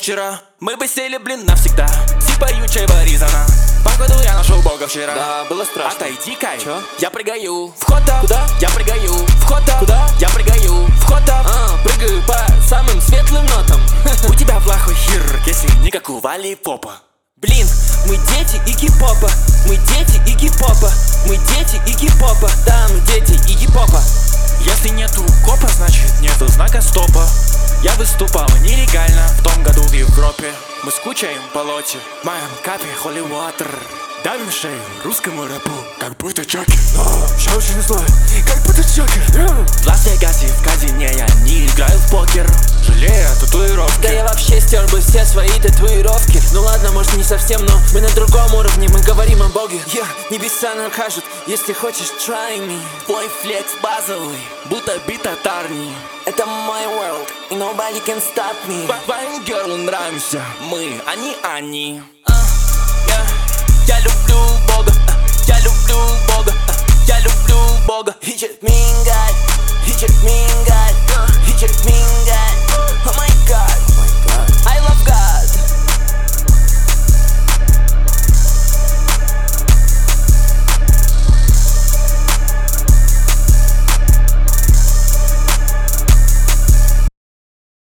вчера. Мы бы сели, блин, навсегда. Сипаючего Ризана. Походу я нашел Бога вчера. Да, было страшно. Отойди, Кай. Чё? Я прыгаю. Вход-то. Куда? Я прыгаю. Вход-то. Куда? Я прыгаю. Вход-то. Прыгаю по самым светлым нотам. У тебя плохой хир, если не как у Вали Попа. Блин, мы дети игги-попа. Мы дети игги-попа. Мы дети игги-попа. Да, мы дети игги-попа. Если нету копа, значит нету знака стопа. Я выступал нелегально в том году в Европе. Мы скучаем по лоте, в моем капе holy water. Давим шею русскому рэпу, как будто Джокер. Все очень злой, как будто Джокер. В Лас-Вегасе в казине я не играю в покер, жалея татуировки. Да я вообще стер бы все свои татуировки. Ну ладно, может не совсем, но мы на другом уровне. Мы говорим о Боге. Небеса накажут, если хочешь try me. Твой флекс базовый, будто бит от Арни. Это мой world, и nobody can stop me. Твоим герлу нравимся мы, а не они. Я люблю Бога, я люблю Бога, я люблю Бога. He just mean guy.